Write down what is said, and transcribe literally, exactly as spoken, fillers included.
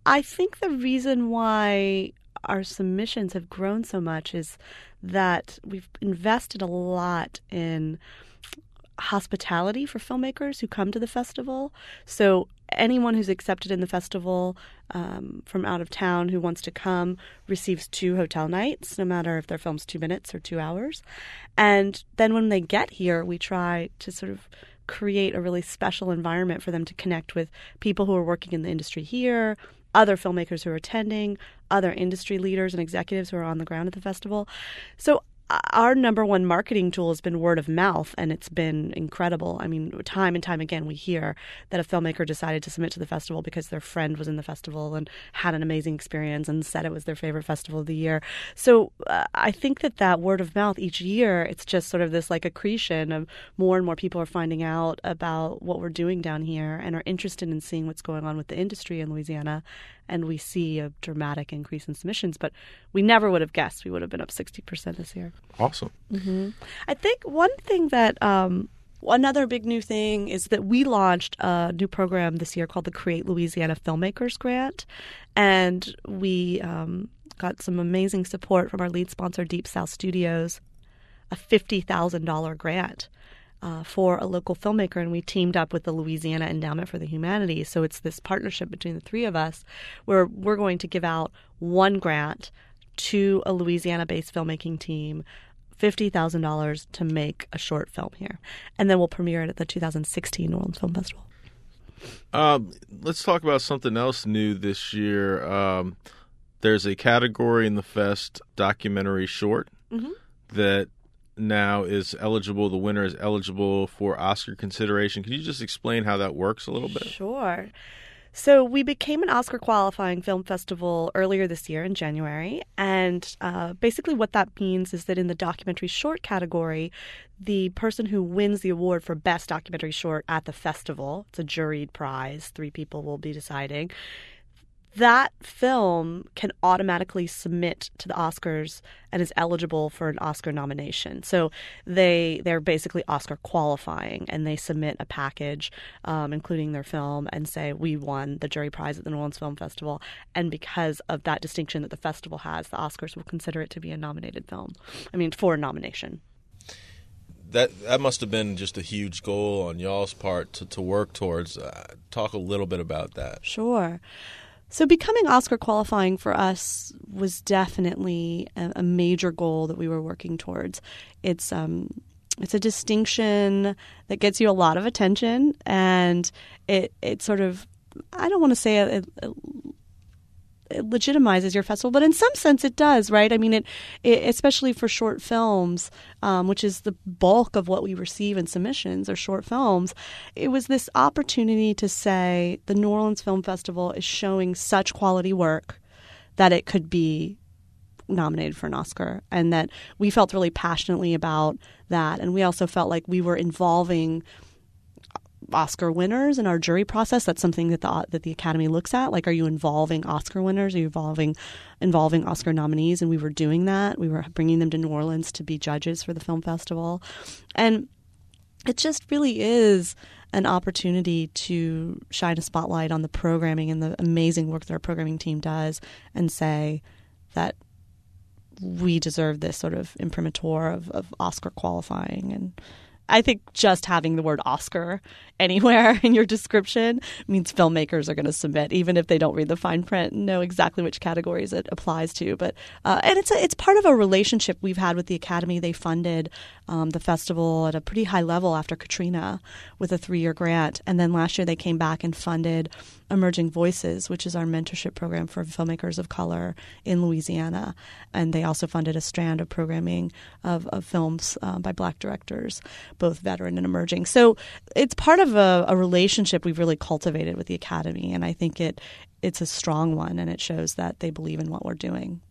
I think the reason why our submissions have grown so much is that we've invested a lot in hospitality for filmmakers who come to the festival. So anyone who's accepted in the festival um, from out of town who wants to come receives two hotel nights, no matter if their film's two minutes or two hours. And then when they get here, we try to sort of create a really special environment for them to connect with people who are working in the industry here, other filmmakers who are attending, other industry leaders and executives who are on the ground at the festival. So our number one marketing tool has been word of mouth, and it's been incredible. I mean, time and time again, we hear that a filmmaker decided to submit to the festival because their friend was in the festival and had an amazing experience and said it was their favorite festival of the year. So uh, I think that that word of mouth each year, it's just sort of this like accretion of more and more people are finding out about what we're doing down here and are interested in seeing what's going on with the industry in Louisiana. And we see a dramatic increase in submissions, but we never would have guessed we would have been up sixty percent this year. Awesome. Mm-hmm. I think one thing that, um, another big new thing is that we launched a new program this year called the Create Louisiana Filmmakers Grant. And we um, got some amazing support from our lead sponsor, Deep South Studios, a fifty thousand dollars grant. Uh, for a local filmmaker, and we teamed up with the Louisiana Endowment for the Humanities. So it's this partnership between the three of us where we're going to give out one grant to a Louisiana-based filmmaking team, fifty thousand dollars to make a short film here. And then we'll premiere it at the two thousand sixteen New Orleans Film Festival. Um, let's talk about something else new this year. Um, there's a category in the Fest, documentary short, mm-hmm. that now is eligible. The winner is eligible for Oscar consideration. Can you just explain how that works a little bit? Sure. So we became an Oscar qualifying film festival earlier this year in January. And uh, basically what that means is that in the documentary short category, the person who wins the award for best documentary short at the festival, it's a juried prize, three people will be deciding, that film can automatically submit to the Oscars and is eligible for an Oscar nomination. So they, they're basically Oscar qualifying, and they submit a package, um, including their film, and say, we won the jury prize at the New Orleans Film Festival. And because of that distinction that the festival has, the Oscars will consider it to be a nominated film. I mean, for a nomination. That that must have been just a huge goal on y'all's part to, to work towards. Uh, talk a little bit about that. Sure. So becoming Oscar qualifying for us was definitely a, a major goal that we were working towards. It's um, it's a distinction that gets you a lot of attention, and it it sort of, I don't want to say it, it, it legitimizes your festival, but in some sense it does, right? I mean, it, it especially for short films, um, which is the bulk of what we receive in submissions are short films. It was this opportunity to say the New Orleans Film Festival is showing such quality work that it could be nominated for an Oscar, and that we felt really passionately about that. And we also felt like we were involving Oscar winners in our jury process. That's something that the that the Academy looks at. Like, are you involving Oscar winners? Are you involving involving Oscar nominees? And we were doing that. We were bringing them to New Orleans to be judges for the film festival. And it just really is an opportunity to shine a spotlight on the programming and the amazing work that our programming team does, and say that we deserve this sort of imprimatur of, of Oscar qualifying. And I think just having the word Oscar anywhere in your description means filmmakers are going to submit, even if they don't read the fine print and know exactly which categories it applies to. But uh, and it's a, it's part of a relationship we've had with the Academy. They funded um, the festival at a pretty high level after Katrina with a three-year grant, and then last year they came back and funded Emerging Voices, which is our mentorship program for filmmakers of color in Louisiana. And they also funded a strand of programming of, of films uh, by Black directors, both veteran and emerging. So it's part of a, a relationship we've really cultivated with the Academy, and I think it it's a strong one, and it shows that they believe in what we're doing.